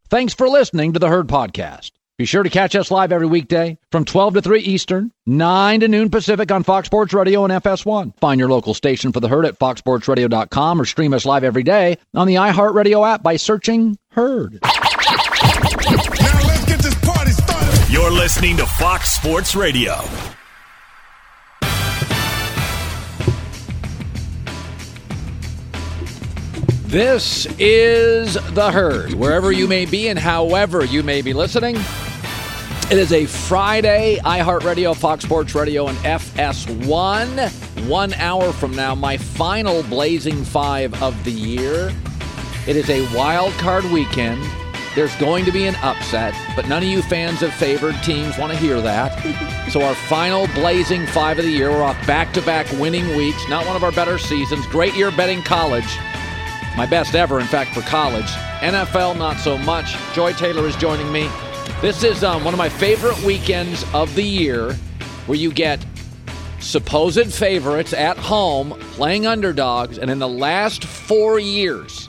Thanks for listening to the Herd Podcast. Be sure to catch us live every weekday from 12 to 3 Eastern, 9 to noon Pacific on Fox Sports Radio and FS1. Find your local station for the Herd at foxsportsradio.com or stream us live every day on the iHeartRadio app by searching Herd. Now let's get this party started. You're listening to Fox Sports Radio. This is the Herd, wherever you may be and however you may be listening. It is a Friday, iHeartRadio, Fox Sports Radio, and FS1. 1 hour from now, my final Blazing Five of the year. It is a wild card weekend. There's going to be an upset, but none of you fans of favored teams want to hear that. So our final Blazing Five of the year, we're off back-to-back winning weeks. Not one of our better seasons. Great year betting college. My best ever, in fact, for college. NFL, not so much. Joy Taylor is joining me. This is one of my favorite weekends of the year where you get supposed favorites at home playing underdogs. And in the last 4 years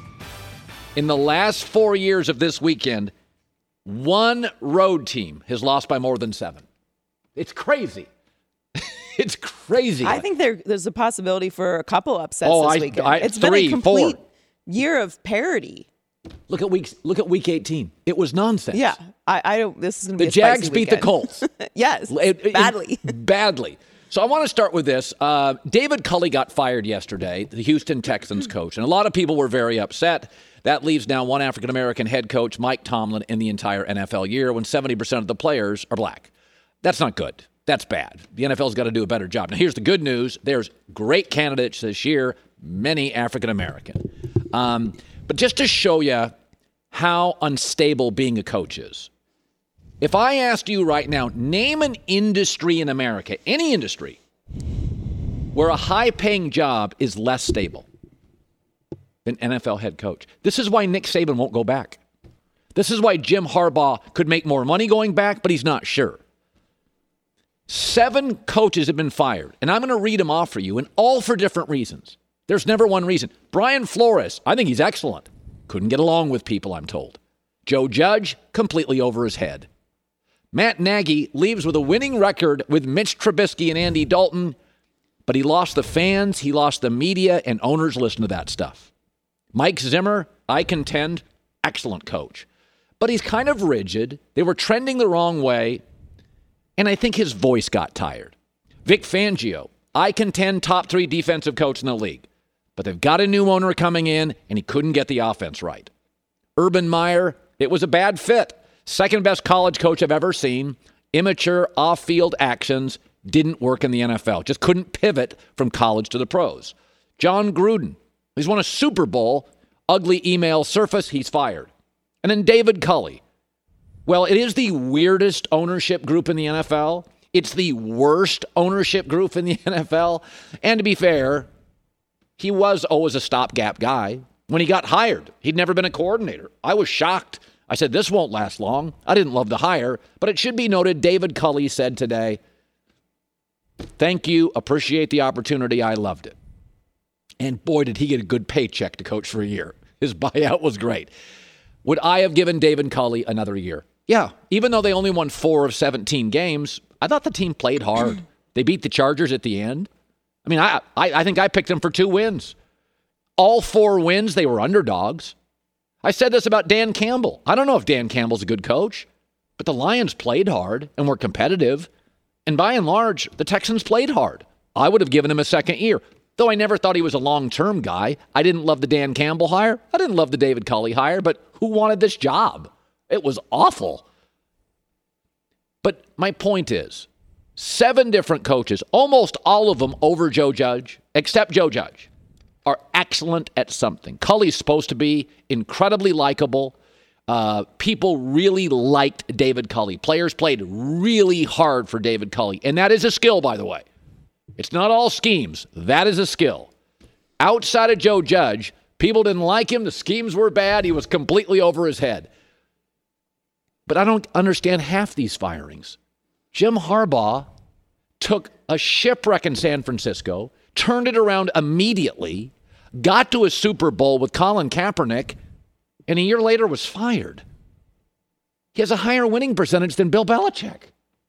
of this weekend, one road team has lost by more than 7. It's crazy. It's crazy. I think there's a possibility for a couple upsets this weekend. It's 3, been a complete 4. year of parity. Look at week 18. It was nonsense. Yeah, I don't. This is going to be the Jags beat the Colts. Yes, badly. Badly. So I want to start with this. David Culley got fired yesterday, the Houston Texans coach, and a lot of people were very upset. That leaves now one African-American head coach, Mike Tomlin, in the entire NFL year when 70% of the players are black. That's not good. That's bad. The NFL's got to do a better job. Now, here's the good news. There's great candidates this year, many African-American. But just to show you how unstable being a coach is, if I asked you right now, name an industry in America, any industry, where a high-paying job is less stable than NFL head coach. This is why Nick Saban won't go back. This is why Jim Harbaugh could make more money going back, but he's not sure. 7 coaches have been fired, and I'm going to read them off for you, and all for different reasons. There's never one reason. Brian Flores, I think he's excellent. Couldn't get along with people, I'm told. Joe Judge, completely over his head. Matt Nagy leaves with a winning record with Mitch Trubisky and Andy Dalton, but he lost the fans, he lost the media, and owners listen to that stuff. Mike Zimmer, I contend, excellent coach. But he's kind of rigid. They were trending the wrong way, and I think his voice got tired. Vic Fangio, I contend, top 3 defensive coach in the league. But they've got a new owner coming in, and he couldn't get the offense right. Urban Meyer, it was a bad fit. Second best college coach I've ever seen. Immature off-field actions didn't work in the NFL. Just couldn't pivot from college to the pros. John Gruden, he's won a Super Bowl. Ugly email surface, he's fired. And then David Culley. Well, it is the weirdest ownership group in the NFL. It's the worst ownership group in the NFL. And to be fair, he was always a stopgap guy. When he got hired, he'd never been a coordinator. I was shocked. I said, this won't last long. I didn't love the hire, but it should be noted, David Culley said today, thank you, appreciate the opportunity, I loved it. And boy, did he get a good paycheck to coach for a year. His buyout was great. Would I have given David Culley another year? Yeah, even though they only won 4 of 17 games, I thought the team played hard. They beat the Chargers at the end. I mean, I think I picked them for 2 wins. All 4 wins, they were underdogs. I said this about Dan Campbell. I don't know if Dan Campbell's a good coach, but the Lions played hard and were competitive. And by and large, the Texans played hard. I would have given him a second year, though I never thought he was a long-term guy. I didn't love the Dan Campbell hire. I didn't love the David Culley hire, but who wanted this job? It was awful. But my point is, 7 different coaches, almost all of them over Joe Judge, except Joe Judge, are excellent at something. Culley's supposed to be incredibly likable. People really liked David Culley. Players played really hard for David Culley. And that is a skill, by the way. It's not all schemes. That is a skill. Outside of Joe Judge, people didn't like him. The schemes were bad. He was completely over his head. But I don't understand half these firings. Jim Harbaugh took a shipwreck in San Francisco, turned it around immediately, got to a Super Bowl with Colin Kaepernick, and a year later was fired. He has a higher winning percentage than Bill Belichick.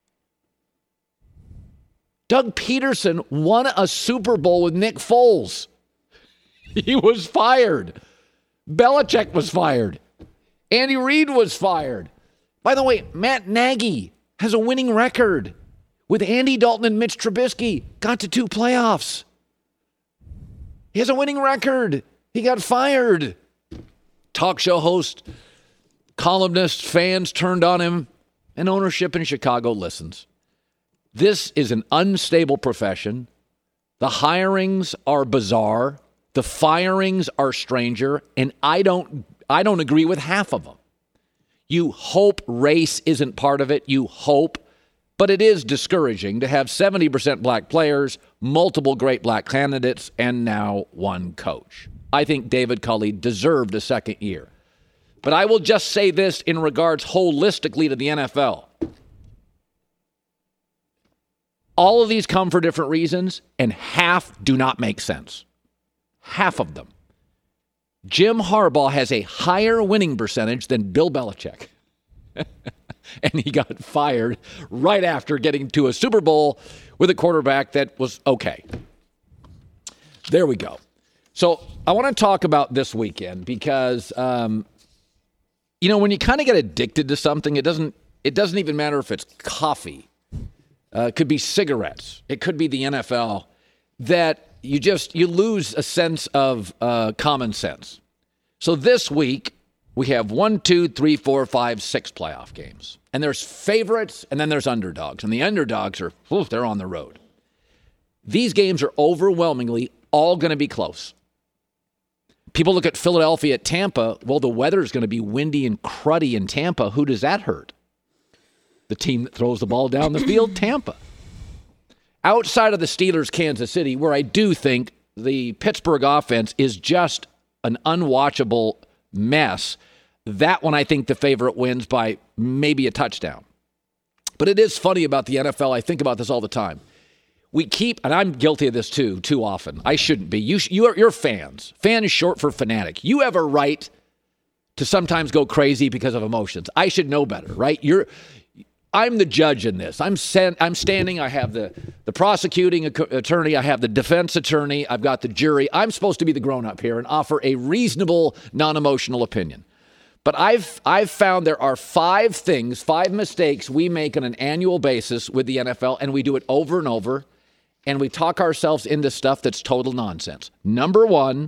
Doug Peterson won a Super Bowl with Nick Foles. He was fired. Belichick was fired. Andy Reid was fired. By the way, Matt Nagy has a winning record with Andy Dalton and Mitch Trubisky. Got to 2 playoffs. He has a winning record. He got fired. Talk show host, columnist, fans turned on him, and ownership in Chicago listens. This is an unstable profession. The hirings are bizarre. The firings are stranger, and I don't agree with half of them. You hope race isn't part of it. You hope. But it is discouraging to have 70% black players, multiple great black candidates, and now one coach. I think David Culley deserved a second year. But I will just say this in regards holistically to the NFL. All of these come for different reasons, and half do not make sense. Half of them. Jim Harbaugh has a higher winning percentage than Bill Belichick. And he got fired right after getting to a Super Bowl with a quarterback that was okay. There we go. So I want to talk about this weekend because, when you kind of get addicted to something, it doesn't even matter if it's coffee. It could be cigarettes. It could be the NFL. That you lose a sense of common sense. So this week, we have 1, 2, 3, 4, 5, 6 playoff games. And there's favorites, and then there's underdogs. And the underdogs they're on the road. These games are overwhelmingly all going to be close. People look at Philadelphia at Tampa. Well, the weather is going to be windy and cruddy in Tampa. Who does that hurt? The team that throws the ball down the field, Tampa. Outside of the Steelers, Kansas City, where I do think the Pittsburgh offense is just an unwatchable mess, that one I think the favorite wins by maybe a touchdown. But it is funny about the NFL. I think about this all the time. We keep, and I'm guilty of this too often. I shouldn't be. You're fans. Fan is short for fanatic. You have a right to sometimes go crazy because of emotions. I should know better, right? I'm the judge in this. I'm standing. I have the prosecuting attorney. I have the defense attorney. I've got the jury. I'm supposed to be the grown-up here and offer a reasonable, non-emotional opinion. But I've found there are 5 mistakes we make on an annual basis with the NFL, and we do it over and over, and we talk ourselves into stuff that's total nonsense. Number 1,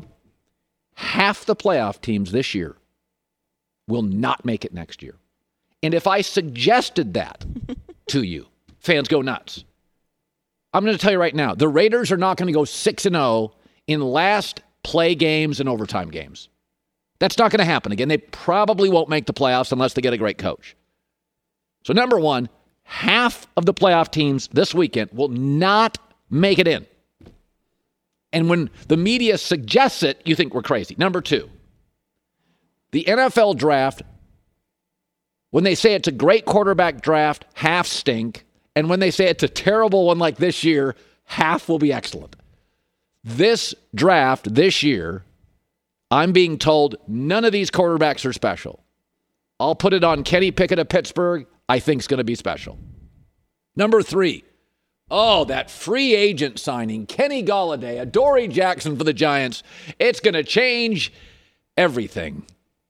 half the playoff teams this year will not make it next year. And if I suggested that to you, fans go nuts. I'm going to tell you right now, the Raiders are not going to go 6-0 in last play games and overtime games. That's not going to happen again. They probably won't make the playoffs unless they get a great coach. So number 1, half of the playoff teams this weekend will not make it in. And when the media suggests it, you think we're crazy. Number 2, the NFL draft, when they say it's a great quarterback draft, half stink. And when they say it's a terrible one like this year, half will be excellent. This draft this year, I'm being told none of these quarterbacks are special. I'll put it on Kenny Pickett of Pittsburgh. I think is going to be special. Number 3, that free agent signing, Kenny Golladay, Adoree Jackson for the Giants. It's going to change everything.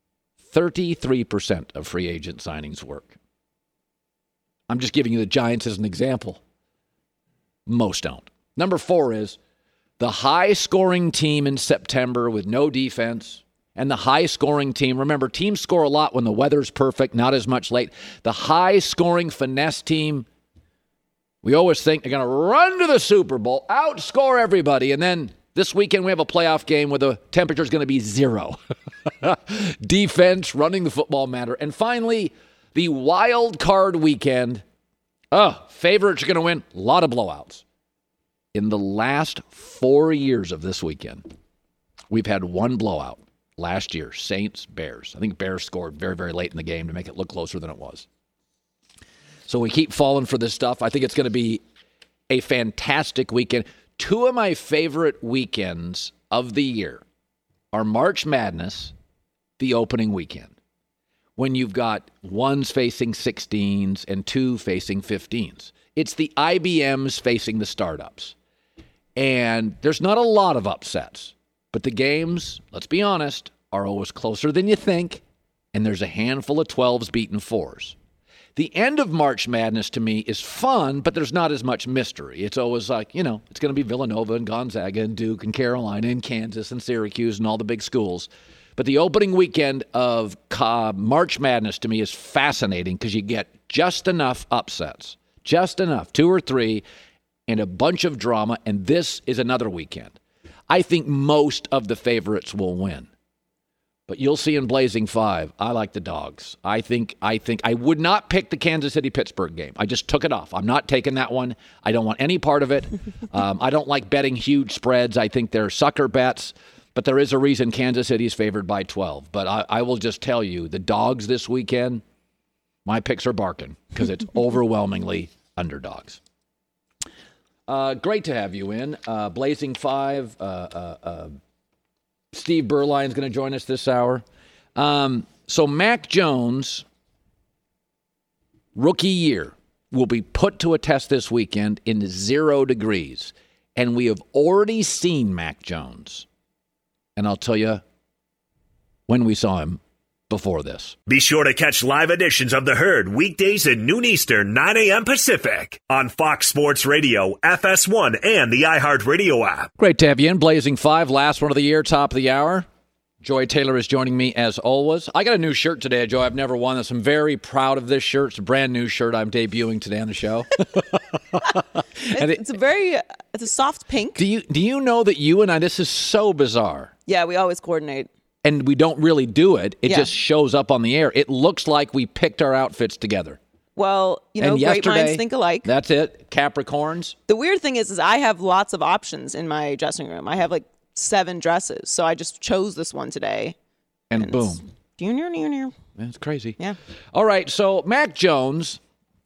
33% of free agent signings work. I'm just giving you the Giants as an example. Most don't. Number 4 is the high-scoring team in September with no defense and the high-scoring team. Remember, teams score a lot when the weather's perfect, not as much late. The high-scoring finesse team, we always think they're going to run to the Super Bowl, outscore everybody, and then this weekend we have a playoff game where the temperature is going to be 0. Defense, running the football matter. And finally, the wild card weekend. Favorites are going to win. A lot of blowouts. In the last 4 years of this weekend, we've had one blowout. Last year, Saints, Bears. I think Bears scored very, very late in the game to make it look closer than it was. So we keep falling for this stuff. I think it's going to be a fantastic weekend. 2 of my favorite weekends of the year are March Madness, the opening weekend. when you've got ones facing 16s and two facing 15s. It's the IBMs facing the startups. And there's not a lot of upsets. But the games, let's be honest, are always closer than you think. And there's a handful of 12s beating 4s. The end of March Madness to me is fun, but there's not as much mystery. It's always like, it's going to be Villanova and Gonzaga and Duke and Carolina and Kansas and Syracuse and all the big schools. But the opening weekend of March Madness to me is fascinating because you get just enough upsets, just enough, 2 or 3, and a bunch of drama. And this is another weekend. I think most of the favorites will win. But you'll see in Blazing 5, I like the dogs. I think I would not pick the Kansas City-Pittsburgh game. I just took it off. I'm not taking that one. I don't want any part of it. I don't like betting huge spreads. I think they're sucker bets. But there is a reason Kansas City is favored by 12. But I will just tell you, the dogs this weekend, my picks are barking because it's overwhelmingly underdogs. Great to have you in. Blazing 5, Steve Berline's going to join us this hour. So Mac Jones, rookie year, will be put to a test this weekend in 0 degrees. And we have already seen Mac Jones. And I'll tell you when we saw him before this. Be sure to catch live editions of The Herd weekdays at noon Eastern, 9 a.m. Pacific on Fox Sports Radio, FS1, and the iHeartRadio app. Great to have you in. Blazing 5, last one of the year, top of the hour. Joy Taylor is joining me as always. I got a new shirt today, Joy. I've never worn this. I'm very proud of this shirt. It's a brand new shirt I'm debuting today on the show. It's a soft pink. Do you know that you and I, this is so bizarre. Yeah, we always coordinate. And we don't really do it. It just shows up on the air. It looks like we picked our outfits together. Well, great minds think alike. That's it. Capricorns. The weird thing is I have lots of options in my dressing room. I have like 7 dresses. So I just chose this one today. And boom. That's crazy. Yeah. All right. So Mac Jones,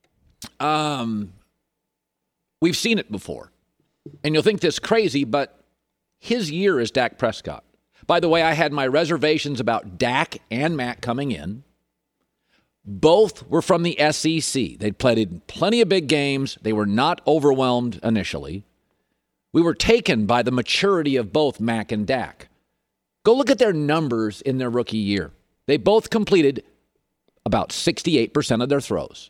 we've seen it before. And you'll think this is crazy, but his year is Dak Prescott. By the way, I had my reservations about Dak and Mac coming in. Both were from the SEC. They'd played plenty of big games. They were not overwhelmed initially. We were taken by the maturity of both Mac and Dak. Go look at their numbers in their rookie year. They both completed about 68% of their throws.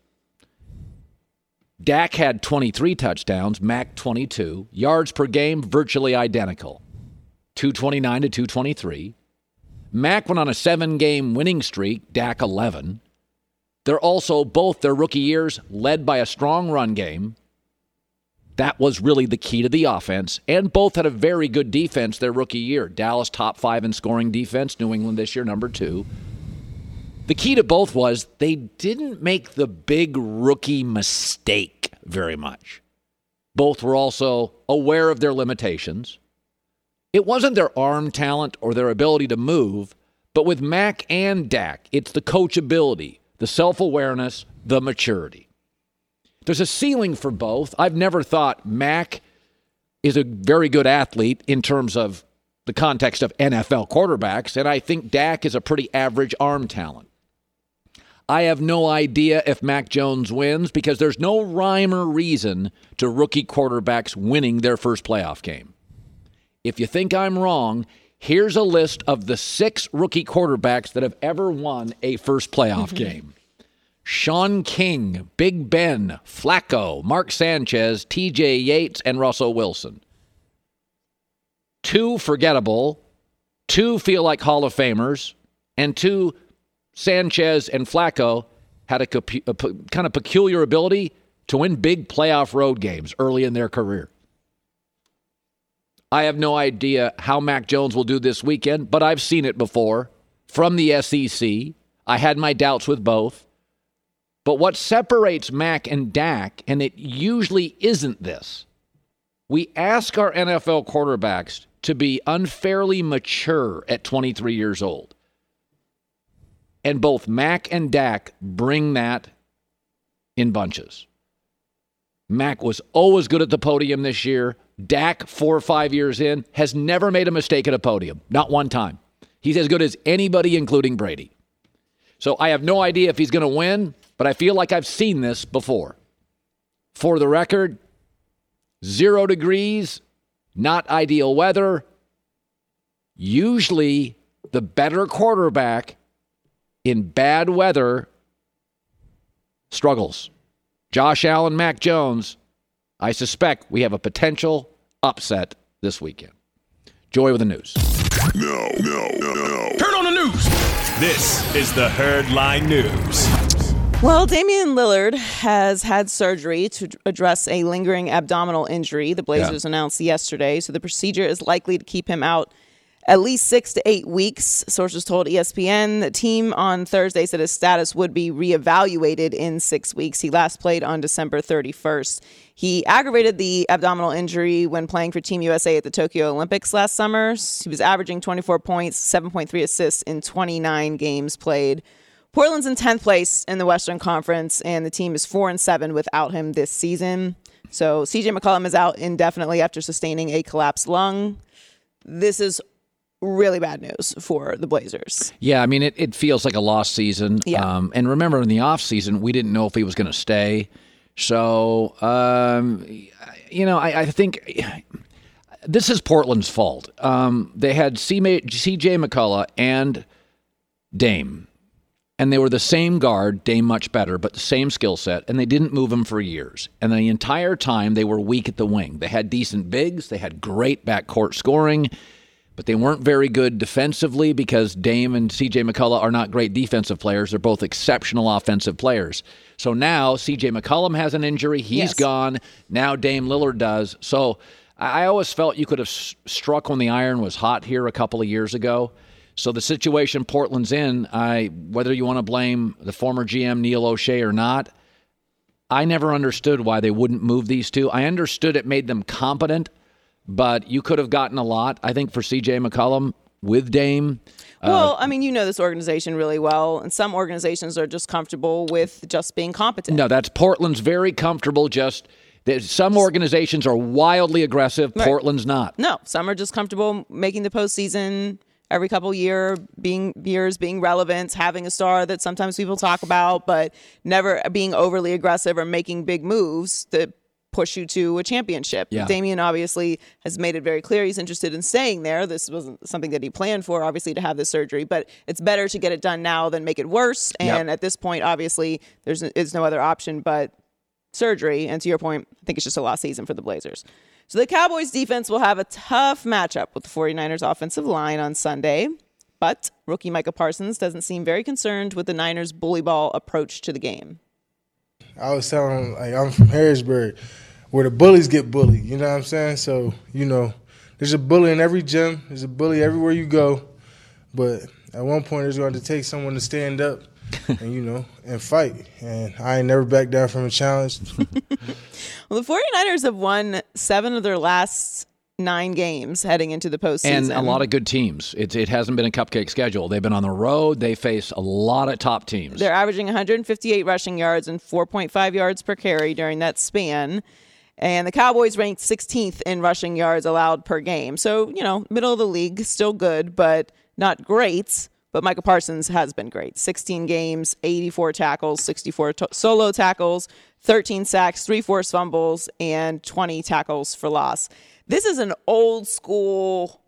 Dak had 23 touchdowns, Mac 22. Yards per game, virtually identical. 229 to 223. Mac went on a 7-game winning streak, Dak 11. They're also both their rookie years led by a strong run game. That was really the key to the offense. And both had a very good defense their rookie year. Dallas top 5 in scoring defense, New England this year number 2. The key to both was they didn't make the big rookie mistake very much. Both were also aware of their limitations. It wasn't their arm talent or their ability to move, but with Mac and Dak, it's the coachability, the self-awareness, the maturity. There's a ceiling for both. I've never thought Mac is a very good athlete in terms of the context of NFL quarterbacks, and I think Dak is a pretty average arm talent. I have no idea if Mac Jones wins because there's no rhyme or reason to rookie quarterbacks winning their first playoff game. If you think I'm wrong, here's a list of the 6 rookie quarterbacks that have ever won a first playoff game. Sean King, Big Ben, Flacco, Mark Sanchez, TJ Yates, and Russell Wilson. 2 forgettable, 2 feel like Hall of Famers, and 2, Sanchez and Flacco, had a kind of peculiar ability to win big playoff road games early in their career. I have no idea how Mac Jones will do this weekend, but I've seen it before from the SEC. I had my doubts with both. But what separates Mac and Dak, and it usually isn't this, we ask our NFL quarterbacks to be unfairly mature at 23 years old. And both Mac and Dak bring that in bunches. Mac was always good at the podium this year. Dak, 4 or 5 years in, has never made a mistake at a podium. Not one time. He's as good as anybody, including Brady. So I have no idea if he's going to win, but I feel like I've seen this before. For the record, 0 degrees, not ideal weather. Usually the better quarterback in bad weather struggles. Josh Allen, Mac Jones, I suspect we have a potential upset this weekend. Joy with the news. No. Turn on the news. This is the Herd Line News. Well, Damian Lillard has had surgery to address a lingering abdominal injury. The Blazers announced yesterday, so the procedure is likely to keep him out at least 6 to 8 weeks. Sources told ESPN. The team on Thursday said his status would be reevaluated in 6 weeks. He last played on December 31st. He aggravated the abdominal injury when playing for Team USA at the Tokyo Olympics last summer. He was averaging 24 points, 7.3 assists in 29 games played. Portland's in 10th place in the Western Conference, and the team is 4-7 without him this season. So CJ McCollum is out indefinitely after sustaining a collapsed lung. This is really bad news for the Blazers. Yeah, I mean, it feels like a lost season. Yeah. And remember, in the offseason, we didn't know if he was going to stay. So, I think this is Portland's fault. They had CJ McCullough and Dame. And they were the same guard, Dame much better, but the same skill set, and they didn't move him for years. And the entire time, they were weak at the wing. They had decent bigs. They had great backcourt scoring, but they weren't very good defensively because Dame and C.J. McCullough are not great defensive players. They're both exceptional offensive players. So now C.J. McCollum has an injury. He's gone. Now Dame Lillard does. So I always felt you could have struck when the iron was hot here a couple of years ago. So the situation Portland's in, whether you want to blame the former GM Neil O'Shea or not, I never understood why they wouldn't move these two. I understood it made them competent, but you could have gotten a lot, I think, for C.J. McCollum with Dame. Well, I mean, you know this organization really well, and some organizations are just comfortable with just being competent. No, that's Portland's very comfortable. Some organizations are wildly aggressive. Right. Portland's not. No, some are just comfortable making the postseason every couple years, being relevant, having a star that sometimes people talk about, but never being overly aggressive or making big moves that push you to a championship. Yeah. Damian obviously has made it very clear he's interested in staying there. This wasn't something that he planned for, obviously, to have this surgery, but it's better to get it done now than make it worse. And at this point, obviously, there's no other option but surgery. And to your point, I think it's just a lost season for the Blazers. So the Cowboys defense will have a tough matchup with the 49ers offensive line on Sunday, but rookie Micah Parsons doesn't seem very concerned with the Niners' bully ball approach to the game. I was telling him, I'm from Harrisburg, where the bullies get bullied, you know what I'm saying? So, there's a bully in every gym, there's a bully everywhere you go, but at one point there's going to take someone to stand up and, and fight. And I ain't never backed down from a challenge. Well, the 49ers have won 7 of their last 9 games heading into the postseason. And a lot of good teams. It hasn't been a cupcake schedule. They've been on the road. They face a lot of top teams. They're averaging 158 rushing yards and 4.5 yards per carry during that span. And the Cowboys ranked 16th in rushing yards allowed per game. So, middle of the league, still good, but not great. But Micah Parsons has been great. 16 games, 84 tackles, 64 solo tackles, 13 sacks, 3 forced fumbles, and 20 tackles for loss. This is an old school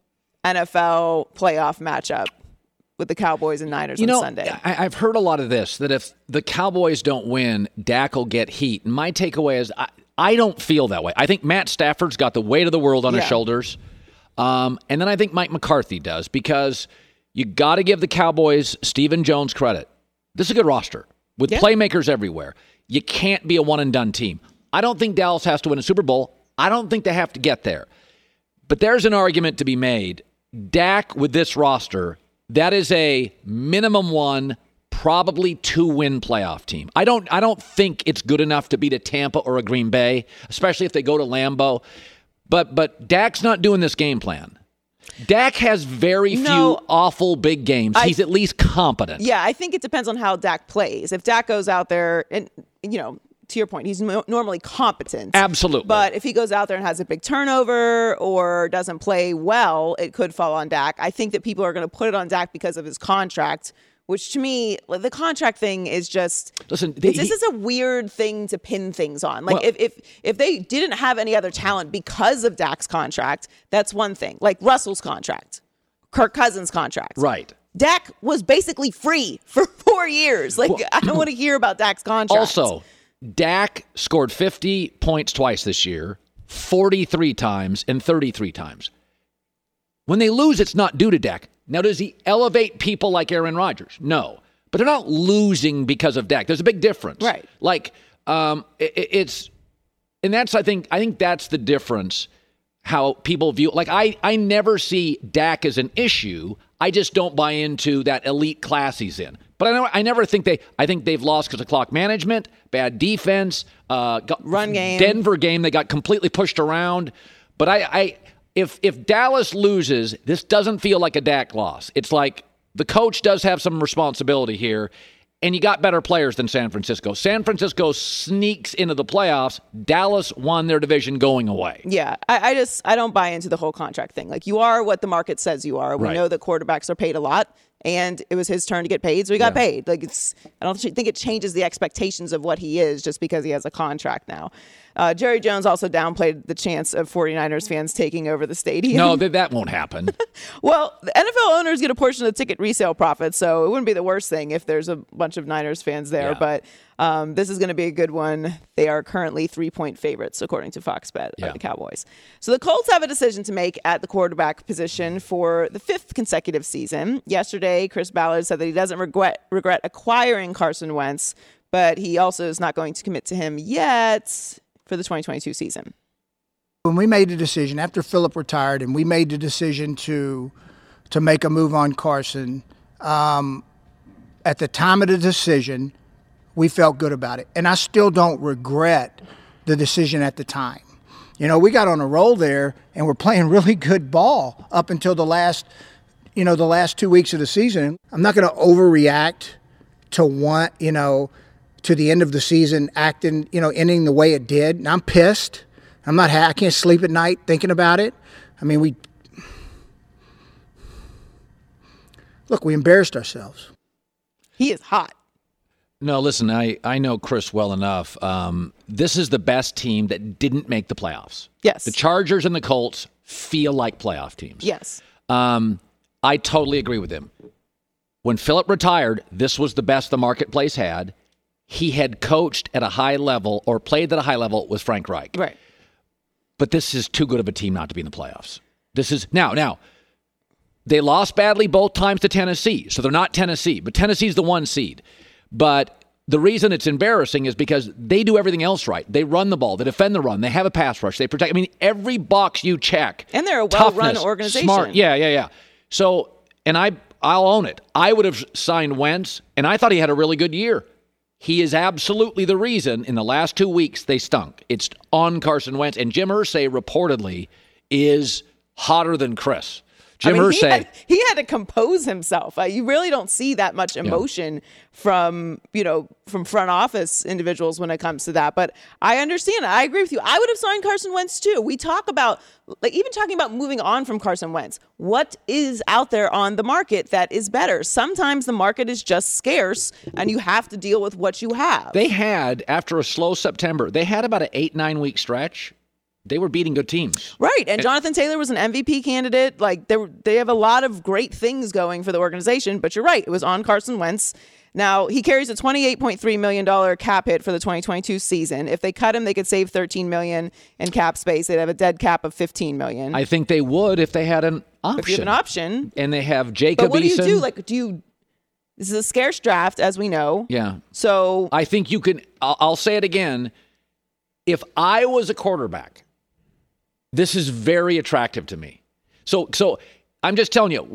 NFL playoff matchup with the Cowboys and Niners on Sunday. I've heard a lot of this, that if the Cowboys don't win, Dak will get heat. And my takeaway is I don't feel that way. I think Matt Stafford's got the weight of the world on his shoulders. And then I think Mike McCarthy does, because you got to give the Cowboys Stephen Jones credit. This is a good roster with playmakers everywhere. You can't be a one-and-done team. I don't think Dallas has to win a Super Bowl. I don't think they have to get there. But there's an argument to be made. Dak, with this roster, that is a minimum 1, probably 2-win playoff team. I don't think it's good enough to beat a Tampa or a Green Bay, especially if they go to Lambeau. But Dak's not doing this game plan. Dak has very few awful big games. He's at least competent. Yeah, I think it depends on how Dak plays. If Dak goes out there and, to your point, he's normally competent. Absolutely. But if he goes out there and has a big turnover or doesn't play well, it could fall on Dak. I think that people are going to put it on Dak because of his contract which to me, like, the contract thing is just Listen, this is a weird thing to pin things on. Like if they didn't have any other talent because of Dak's contract, that's one thing. Like Russell's contract, Kirk Cousins' contract. Right. Dak was basically free for 4 years. Like, I don't want to hear about Dak's contract. Also, Dak scored 50 points twice this year, 43 times and 33 times. When they lose, it's not due to Dak. Now, does he elevate people like Aaron Rodgers? No. But they're not losing because of Dak. There's a big difference. Right. Like, it's, and that's, I think that's the difference, how people view, like, I never see Dak as an issue. I just don't buy into that elite class he's in. But I never think I think they've lost because of clock management, bad defense, run game. Denver game, they got completely pushed around. But if Dallas loses, this doesn't feel like a Dak loss. It's like the coach does have some responsibility here, and you got better players than San Francisco. San Francisco sneaks into the playoffs. Dallas won their division going away. Yeah, I don't buy into the whole contract thing. Like, you are what the market says you are. We know that quarterbacks are paid a lot, and it was his turn to get paid, so he got paid. Like, I don't think it changes the expectations of what he is just because he has a contract now. Jerry Jones also downplayed the chance of 49ers fans taking over the stadium. No, that won't happen. Well, the NFL owners get a portion of the ticket resale profits, so it wouldn't be the worst thing if there's a bunch of Niners fans there. Yeah. But this is going to be a good one. They are currently 3-point favorites, according to Fox Bet, the Cowboys. So the Colts have a decision to make at the quarterback position for the 5th consecutive season. Yesterday, Chris Ballard said that he doesn't regret acquiring Carson Wentz, but he also is not going to commit to him yet for the 2022 season. When we made the decision after Phillip retired, and we made the decision to make a move on Carson, at the time of the decision, we felt good about it, and I still don't regret the decision at the time. You know, we got on a roll there, and we're playing really good ball up until the last 2 weeks of the season. I'm not going to overreact to to the end of the season ending the way it did. And I'm pissed. I can't sleep at night thinking about it. I mean, we embarrassed ourselves. He is hot. No, listen, I know Chris well enough. This is the best team that didn't make the playoffs. Yes. The Chargers and the Colts feel like playoff teams. Yes. I totally agree with him. When Phillip retired, this was the best the marketplace had. He had coached at a high level or played at a high level with Frank Reich. Right. But this is too good of a team not to be in the playoffs. This is now they lost badly both times to Tennessee, so they're not Tennessee, but Tennessee's the 1 seed. But the reason it's embarrassing is because they do everything else right. They run the ball, they defend the run, they have a pass rush, they protect. I mean, every box you check. And they're a well-run organization. Smart. Yeah. So, and I'll own it. I would have signed Wentz, and I thought he had a really good year. He is absolutely the reason in the last 2 weeks they stunk. It's on Carson Wentz. And Jim Irsay reportedly is hotter than Chris. Irsay. He had to compose himself. You really don't see that much emotion from front office individuals when it comes to that. But I understand. I agree with you. I would have signed Carson Wentz too. We talk about, even talking about moving on from Carson Wentz. What is out there on the market that is better? Sometimes the market is just scarce and you have to deal with what you have. They had, after a slow September, they had about an 8-9 week stretch. They were beating good teams. Right. And Jonathan Taylor was an MVP candidate. Like, they have a lot of great things going for the organization. But you're right. It was on Carson Wentz. Now, he carries a $28.3 million cap hit for the 2022 season. If they cut him, they could save $13 million in cap space. They'd have a dead cap of $15 million. I think they would if they had an option. If you have an option. And they have Jacob But what Eason. do you this is a scarce draft, as we know. Yeah. So I think you can, I'll say it again. If I was a quarterback, this is very attractive to me. So I'm just telling you,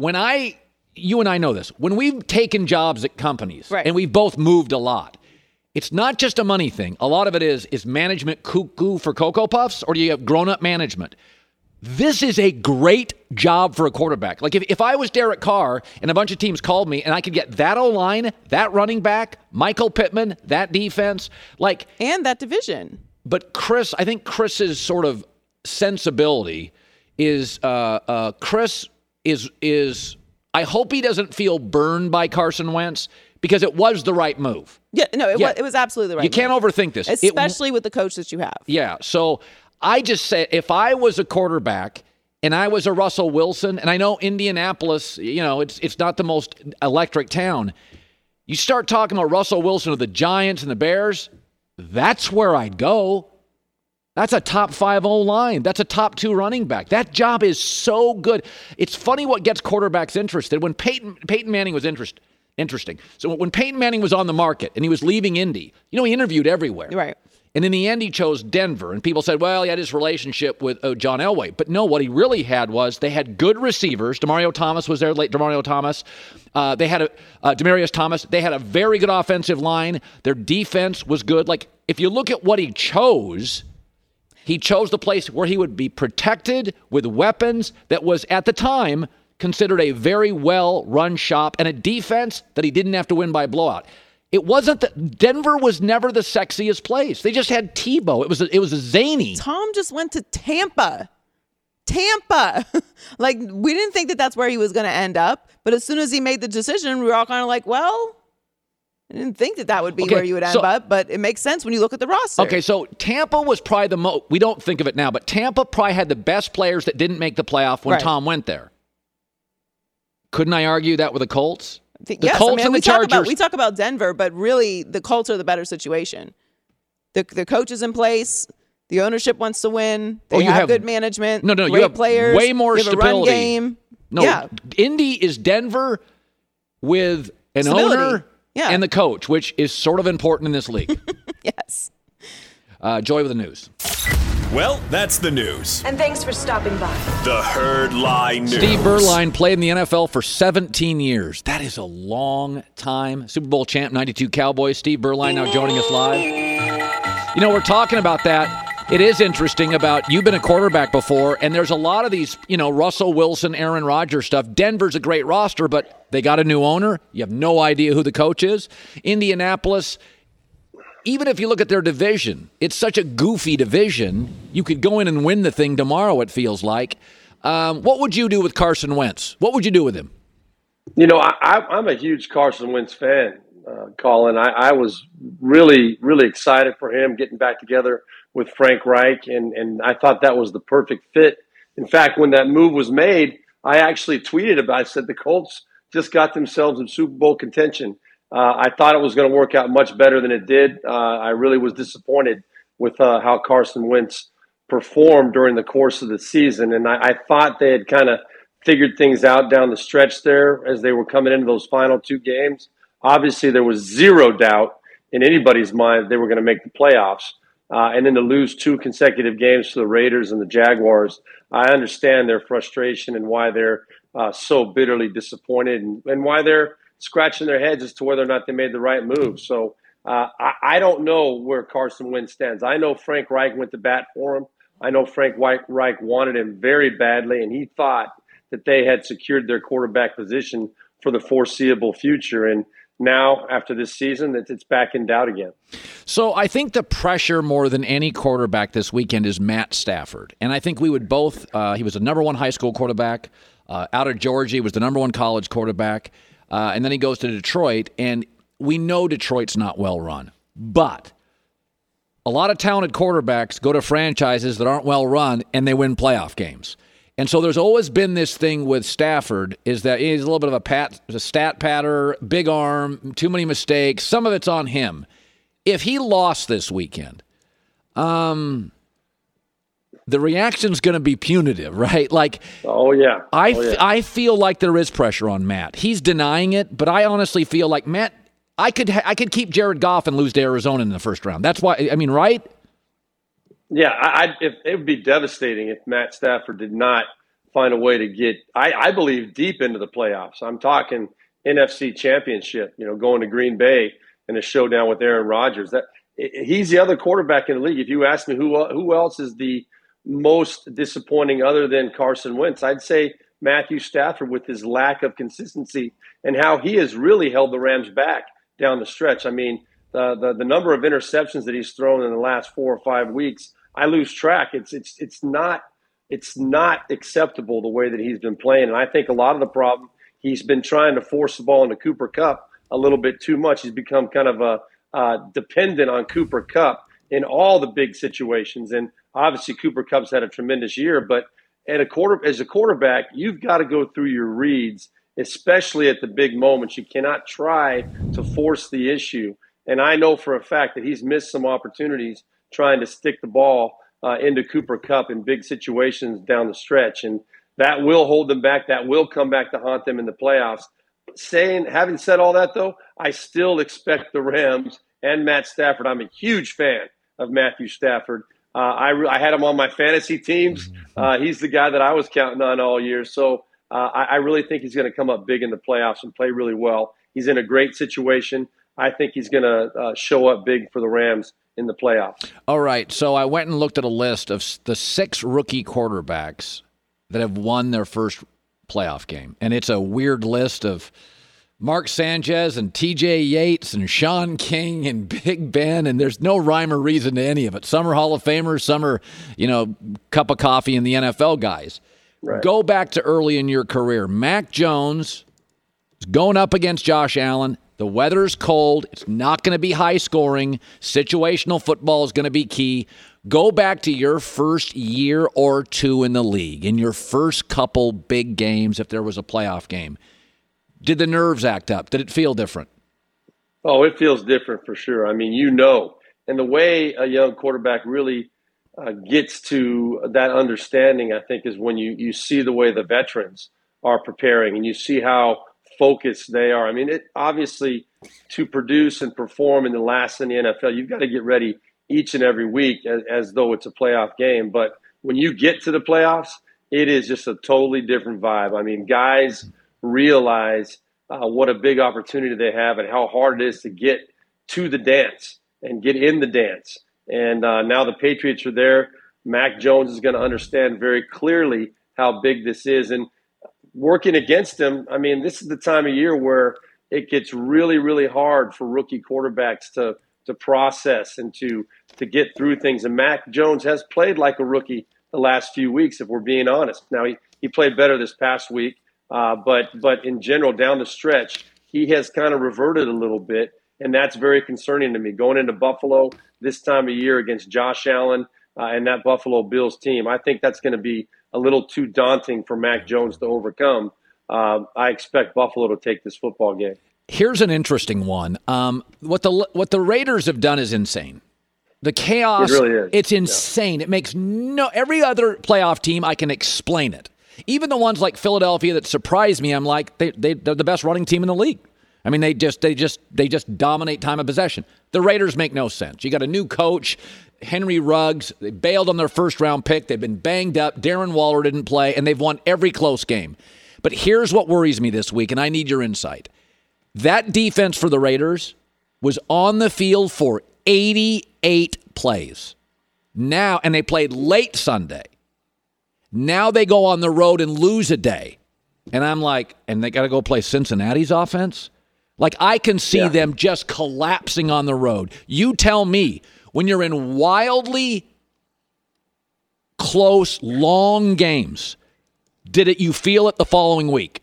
you and I know this, when we've taken jobs at companies, right, and we've both moved a lot, it's not just a money thing. A lot of it is management cuckoo for Cocoa Puffs, or do you have grown-up management? This is a great job for a quarterback. Like if I was Derek Carr and a bunch of teams called me and I could get that O-line, that running back, Michael Pittman, that defense, and that division. But I think Chris's sort of sensibility is Chris is I hope he doesn't feel burned by Carson Wentz because it was the right move. Yeah, no, it was absolutely the right move. You can't overthink this. Especially with the coach that you have. Yeah, so I just say if I was a quarterback and I was a Russell Wilson, and I know Indianapolis, it's not the most electric town. You start talking about Russell Wilson of the Giants and the Bears, that's where I'd go. That's a top 5 O-line. That's a top 2 running back. That job is so good. It's funny what gets quarterbacks interested. When Peyton Manning was interesting. So when Peyton Manning was on the market and he was leaving Indy, he interviewed everywhere. Right. And in the end, he chose Denver. And people said, well, he had his relationship with John Elway. But no, what he really had was they had good receivers. Demario Thomas was there, late Demario Thomas. They had Demaryius Thomas. They had a very good offensive line. Their defense was good. Like, if you look at what he chose the place where he would be protected with weapons that was, at the time, considered a very well-run shop and a defense that he didn't have to win by blowout. It wasn't that Denver was never the sexiest place. They just had Tebow. It was a zany. Tom just went to Tampa. Like, we didn't think that that's where he was going to end up. But as soon as he made the decision, we were all kind of like, well, I didn't think that would be where you would end up. But it makes sense when you look at the roster. Okay, so Tampa was probably the most, we don't think of it now, but Tampa probably had the best players that didn't make the playoff when Tom went there. Couldn't I argue that with the Colts? The Colts and the Chargers. We talk about Denver, but really the Colts are the better situation. The coach is in place. The ownership wants to win. They have good management. No, great you have players. Way more you have stability. A run game. No, yeah. Indy is Denver with an Stability. owner and the coach, which is sort of important in this league. Yes. Joy with the news. Well, that's the news. And thanks for stopping by. The Herd Lie News. Steve Berline played in the NFL for 17 years. That is a long time. Super Bowl champ, 92 Cowboys. Steve Berline now joining us live. We're talking about that. It is interesting about you've been a quarterback before, and there's a lot of these, Russell Wilson, Aaron Rodgers stuff. Denver's a great roster, but they got a new owner. You have no idea who the coach is. Indianapolis, even if you look at their division, it's such a goofy division. You could go in and win the thing tomorrow, it feels like. What would you do with Carson Wentz? What would you do with him? I'm a huge Carson Wentz fan, Colin. I was really, really excited for him getting back together with Frank Reich, and I thought that was the perfect fit. In fact, when that move was made, I actually tweeted about it. I said the Colts just got themselves in Super Bowl contention. I thought it was going to work out much better than it did. I really was disappointed with how Carson Wentz performed during the course of the season. And I thought they had kind of figured things out down the stretch there as they were coming into those final 2 games. Obviously, there was zero doubt in anybody's mind they were going to make the playoffs. And then to lose 2 consecutive games to the Raiders and the Jaguars, I understand their frustration and why they're so bitterly disappointed and why they're scratching their heads as to whether or not they made the right move. So I don't know where Carson Wentz stands. I know Frank Reich went to bat for him. I know Frank Reich wanted him very badly, and he thought that they had secured their quarterback position for the foreseeable future. And now, after this season, it's back in doubt again. So I think the pressure more than any quarterback this weekend is Matt Stafford. And I think we would both he was the number 1 high school quarterback. Out of Georgia, he was the number 1 college quarterback. And then he goes to Detroit, and we know Detroit's not well run. But a lot of talented quarterbacks go to franchises that aren't well run, and they win playoff games. And so there's always been this thing with Stafford is that he's a little bit of a stat patter, big arm, too many mistakes. Some of it's on him. If he lost this weekend, the reaction's going to be punitive, right? Like, I feel like there is pressure on Matt. He's denying it, but I honestly feel like Matt. I could keep Jared Goff and lose to Arizona in the first round. That's why. I mean, right? Yeah, it would be devastating if Matt Stafford did not find a way to get, I believe, deep into the playoffs. I'm talking NFC Championship. Going to Green Bay in a showdown with Aaron Rodgers. He's the other quarterback in the league. If you ask me who else is the most disappointing other than Carson Wentz, I'd say Matthew Stafford with his lack of consistency and how he has really held the Rams back down the stretch. I mean, the number of interceptions that he's thrown in the last 4 or 5 weeks, I lose track. It's not acceptable the way that he's been playing. And I think a lot of the problem he's been trying to force the ball into Cooper Kupp a little bit too much. He's become kind of dependent on Cooper Kupp in all the big situations. And obviously Cooper Kupp's had a tremendous year, but as a quarterback, you've got to go through your reads, especially at the big moments. You cannot try to force the issue. And I know for a fact that he's missed some opportunities trying to stick the ball into Cooper Kupp in big situations down the stretch. And that will hold them back. That will come back to haunt them in the playoffs. Having said all that, though, I still expect the Rams and Matt Stafford. I'm a huge fan of Matthew Stafford. I had him on my fantasy teams. He's the guy that I was counting on all year. So I really think he's going to come up big in the playoffs and play really well. He's in a great situation. I think he's going to show up big for the Rams in the playoffs. All right, so I went and looked at a list of the 6 rookie quarterbacks that have won their first playoff game. And it's a weird list of Mark Sanchez and T.J. Yates and Sean King and Big Ben, and there's no rhyme or reason to any of it. Some are Hall of Famers, some are, cup of coffee in the NFL guys. Right. Go back to early in your career. Mac Jones is going up against Josh Allen. The weather's cold. It's not going to be high scoring. Situational football is going to be key. Go back to your first year or two in the league, in your first couple big games, if there was a playoff game. Did the nerves act up? Did it feel different? Oh, it feels different for sure. I mean, and the way a young quarterback really gets to that understanding, I think, is when you see the way the veterans are preparing and you see how focused they are. I mean, it obviously, to produce and perform in the last in the NFL, you've got to get ready each and every week as though it's a playoff game. But when you get to the playoffs, it is just a totally different vibe. I mean, guys realize what a big opportunity they have and how hard it is to get to the dance and get in the dance. And now the Patriots are there. Mac Jones is going to understand very clearly how big this is. And working against him, I mean, this is the time of year where it gets really, really hard for rookie quarterbacks to process and to get through things. And Mac Jones has played like a rookie the last few weeks, if we're being honest. Now, he played better this past week, but in general, down the stretch, he has kind of reverted a little bit, and that's very concerning to me. Going into Buffalo this time of year against Josh Allen and that Buffalo Bills team, I think that's going to be a little too daunting for Mac Jones to overcome. I expect Buffalo to take this football game. Here's an interesting one. What the Raiders have done is insane. The chaos, it really is. It's insane. Yeah. It makes every other playoff team, I can explain it. Even the ones like Philadelphia that surprise me, I'm like, they're the best running team in the league. I mean, they just dominate time of possession. The Raiders make no sense. You got a new coach, Henry Ruggs. They bailed on their first-round pick. They've been banged up. Darren Waller didn't play, and they've won every close game. But here's what worries me this week, and I need your insight. That defense for the Raiders was on the field for 88 plays. Now, and they played late Sunday. Now they go on the road and lose a day. And I'm like, and they got to go play Cincinnati's offense? Like, I can see them just collapsing on the road. You tell me, when you're in wildly close, long games, you feel it the following week?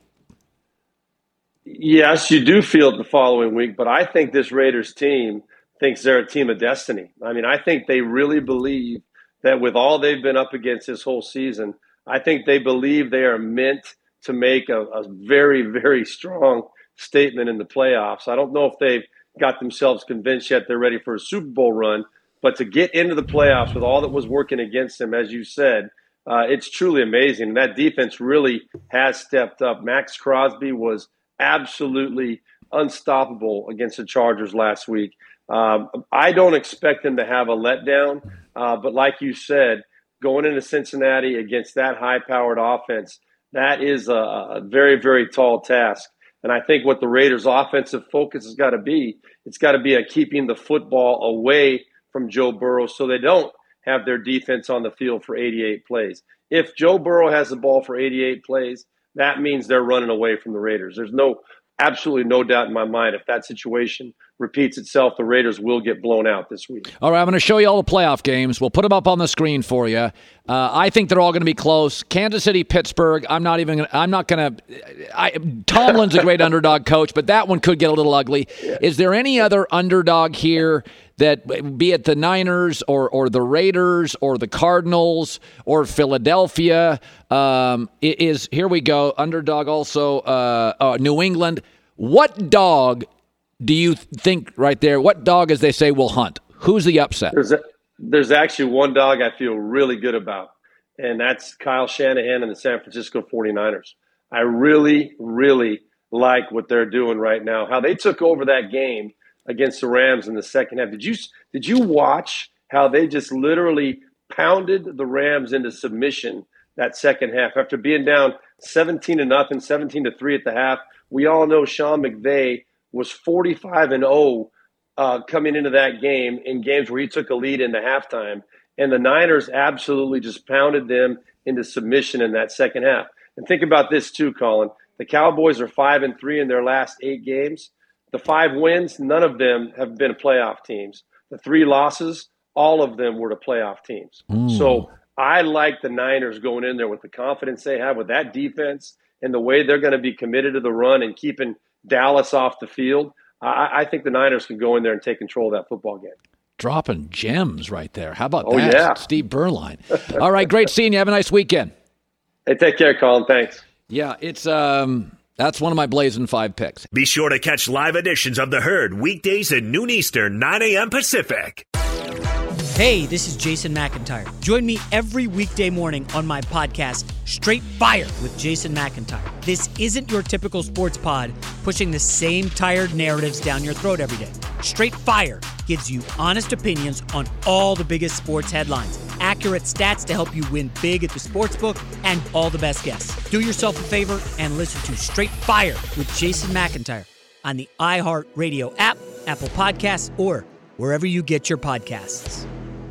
Yes, you do feel it the following week, but I think this Raiders team thinks they're a team of destiny. I mean, I think they really believe that with all they've been up against this whole season, I think they believe they are meant to make a very, very strong statement in the playoffs. I don't know if they've got themselves convinced yet they're ready for a Super Bowl run, but to get into the playoffs with all that was working against them, as you said, it's truly amazing. And that defense really has stepped up. Max Crosby was absolutely unstoppable against the Chargers last week. I don't expect them to have a letdown, but like you said, going into Cincinnati against that high-powered offense, that is a very, very tall task. And I think what the Raiders' offensive focus has got to be, it's got to be on keeping the football away from Joe Burrow so they don't have their defense on the field for 88 plays. If Joe Burrow has the ball for 88 plays, that means they're running away from the Raiders. There's absolutely no doubt in my mind if that situation repeats itself, the Raiders will get blown out this week. All right, I'm going to show you all the playoff games. We'll put them up on the screen for you. I think they're all going to be close. Kansas City, Pittsburgh. Tomlin's a great underdog coach, but that one could get a little ugly. Yeah. Is there any other underdog here that, be it the Niners or the Raiders or the Cardinals or Philadelphia? Here we go. Underdog also New England. What dog do you think right there? What dog, as they say, will hunt? Who's the upset? There's actually one dog I feel really good about, and that's Kyle Shanahan and the San Francisco 49ers. I really, really like what they're doing right now, how they took over that game against the Rams in the second half. Did you watch how they just literally pounded the Rams into submission that second half after being down 17-0, 17-3 at the half? We all know Sean McVay was 45-0 coming into that game in games where he took a lead into halftime. And the Niners absolutely just pounded them into submission in that second half. And think about this too, Colin. The Cowboys are 5-3 in their last 8 games. The 5 wins, none of them have been playoff teams. The 3 losses, all of them were to playoff teams. So I like the Niners going in there with the confidence they have with that defense and the way they're going to be committed to the run and keeping Dallas off the field. I think the Niners can go in there and take control of that football game. Dropping gems right there. How about that? Yeah. Steve Berline. All right, great seeing you. Have a nice weekend. Hey, take care, Colin. Thanks. Yeah, it's that's one of my Blazing 5 picks. Be sure to catch live editions of The Herd weekdays at noon Eastern, 9 a.m. Pacific. Hey, this is Jason McIntyre. Join me every weekday morning on my podcast, Straight Fire with Jason McIntyre. This isn't your typical sports pod pushing the same tired narratives down your throat every day. Straight Fire gives you honest opinions on all the biggest sports headlines, accurate stats to help you win big at the sportsbook, and all the best guests. Do yourself a favor and listen to Straight Fire with Jason McIntyre on the iHeartRadio app, Apple Podcasts, or wherever you get your podcasts.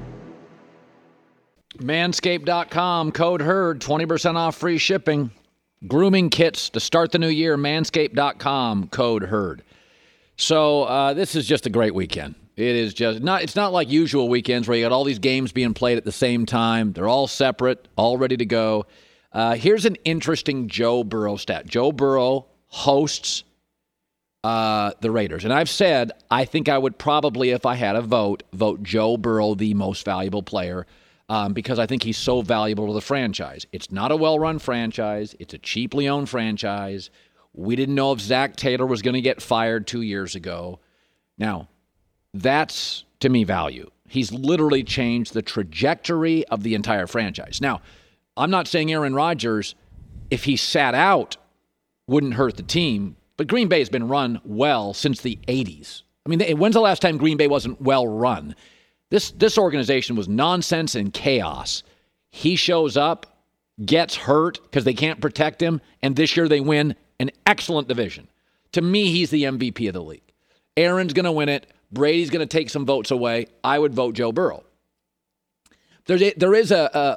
Manscaped.com, code HERD, 20% off free shipping. Grooming kits to start the new year, Manscaped.com, code HERD. So this is just a great weekend. It is just not. It's not like usual weekends where you got all these games being played at the same time. They're all separate, all ready to go. Here's an interesting Joe Burrow stat. Joe Burrow hosts the Raiders. And I've said I think I would probably, if I had a vote Joe Burrow the most valuable player because I think he's so valuable to the franchise. It's not a well-run franchise. It's a cheaply owned franchise. We didn't know if Zach Taylor was going to get fired 2 years ago. Now, that's, to me, value. He's literally changed the trajectory of the entire franchise. Now, I'm not saying Aaron Rodgers, if he sat out, wouldn't hurt the team, but Green Bay has been run well since the 80s. I mean, when's the last time Green Bay wasn't well run? This organization was nonsense and chaos. He shows up, gets hurt because they can't protect him, and this year they win an excellent division. To me, he's the MVP of the league. Aaron's going to win it. Brady's going to take some votes away. I would vote Joe Burrow. There is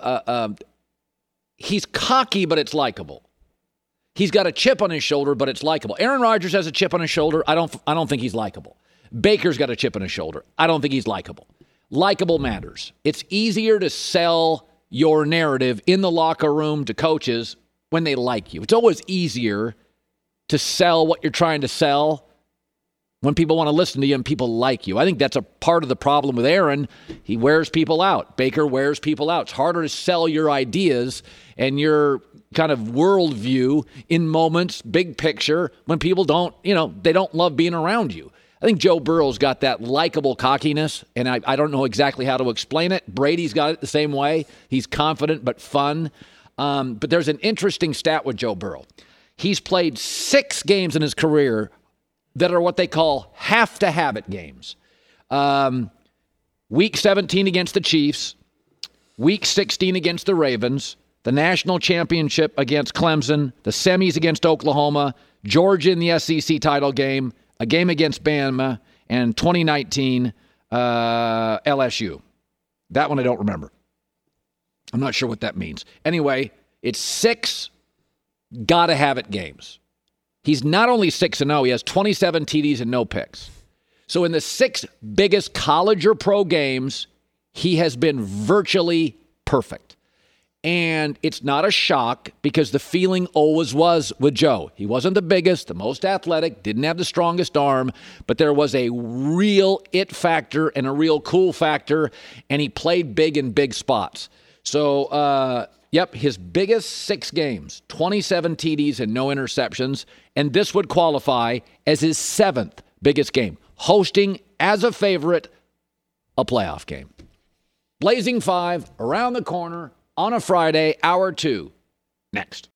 he's cocky, but it's likable. He's got a chip on his shoulder, but it's likable. Aaron Rodgers has a chip on his shoulder. I don't think he's likable. Baker's got a chip on his shoulder. I don't think he's likable. Likable matters. It's easier to sell your narrative in the locker room to coaches when they like you. It's always easier to sell what you're trying to sell when people want to listen to you and people like you. I think that's a part of the problem with Aaron. He wears people out. Baker wears people out. It's harder to sell your ideas and your kind of worldview in moments, big picture, when people don't, they don't love being around you. I think Joe Burrow's got that likable cockiness, and I don't know exactly how to explain it. Brady's got it the same way. He's confident but fun. But there's an interesting stat with Joe Burrow. He's played 6 games in his career that are what they call have-to-have-it games. Week 17 against the Chiefs, Week 16 against the Ravens, the national championship against Clemson, the semis against Oklahoma, Georgia in the SEC title game, a game against Bama, and 2019 LSU. That one I don't remember. I'm not sure what that means. Anyway, it's 6 gotta-have-it games. He's not only 6-0, he has 27 TDs and no picks. So in the 6 biggest college or pro games, he has been virtually perfect. And it's not a shock because the feeling always was with Joe. He wasn't the biggest, the most athletic, didn't have the strongest arm, but there was a real it factor and a real cool factor, and he played big in big spots. So, his biggest 6 games, 27 TDs and no interceptions, and this would qualify as his 7th biggest game, hosting as a favorite a playoff game. Blazing 5 around the corner on a Friday, hour 2. Next.